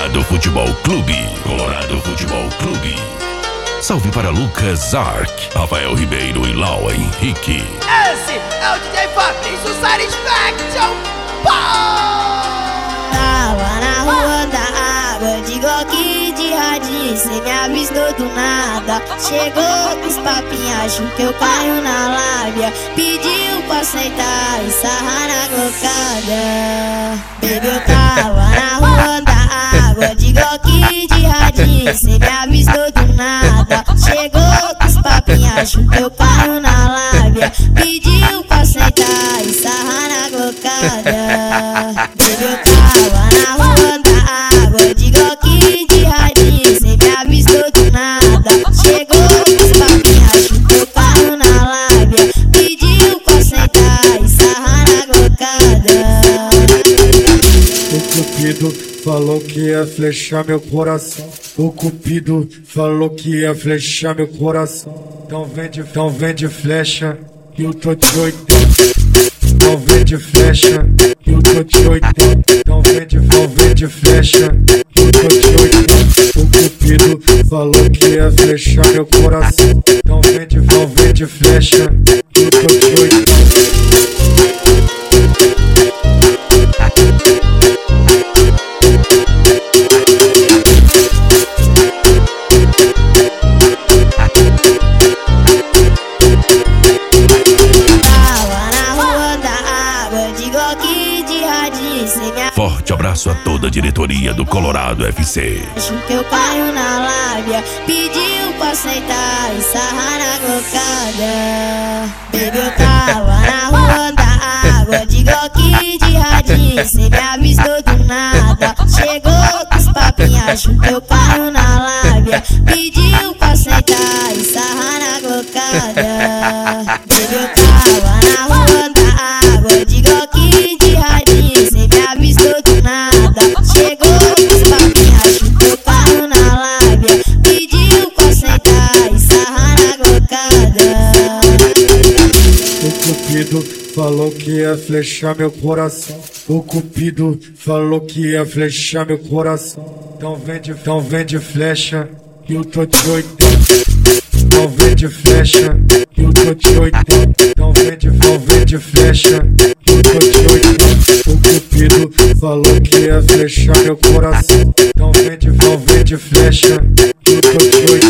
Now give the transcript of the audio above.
Colorado Futebol Clube. Colorado Futebol Clube. Salve para Lucas Ark, Rafael Ribeiro e Lau Henrique. Esse é o DJ Fabrício Satisfaction. Tava na rua da água, de Glock de radinho, cê me avistou do nada. Chegou com os papinhos, achou que eu caio na lábia. Pediu pra sentar e sarrar na glocada. Baby, eu tava na rua da água, de Glock de radinho, cê me avistou do nada. Chegou com os papinhos, achou que eu caio na lábia. Pediu pra sentar e sarrar na glocada. Baby, eu tava na rua da água, de Glock de radinho, cê me avistou do nada. Chegou com os papinhos, achou que eu caio na lábia. Pediu pra sentar e sarrar na glocada. O Cupido falou que ia flechar meu coração. O Cupido falou que ia flechar meu coração. Então vende flecha, que eu tô de 80. Então vende flecha, que eu tô de 80. Então vende flecha, que eu tô de 80. O Cupido falou que ia flechar meu coração. Então vende flecha, que eu tô de 80. Forte abraço a toda a diretoria do Colorado FC. Acho que eu caio na lábia. Pediu pra sentar e sarrar na glocada. Baby, eu tava na rua da água, de Glock de radinho, cê me avistou do nada. Chegou com os papinhos, acho que eu caio na lábia. Pediu pra sentar e sarrar na glocada. Baby, eu tava na rua da água, de Glock de radinho, cê me avistou do nada. Chegou com os papinhos, achou que eu caio na lábia. Pediu pra sentar e sarrar na glocada. O Cupido falou que ia flechar meu coração. O Cupido falou que ia flechar meu coração. Então vende flecha, que eu tô de 80. Então vende flecha, que eu tô de 80. Então vende flecha, que eu tô de 80. O Cupido falou que ia flechar meu coração. Então vende flecha, que eu tô de 80.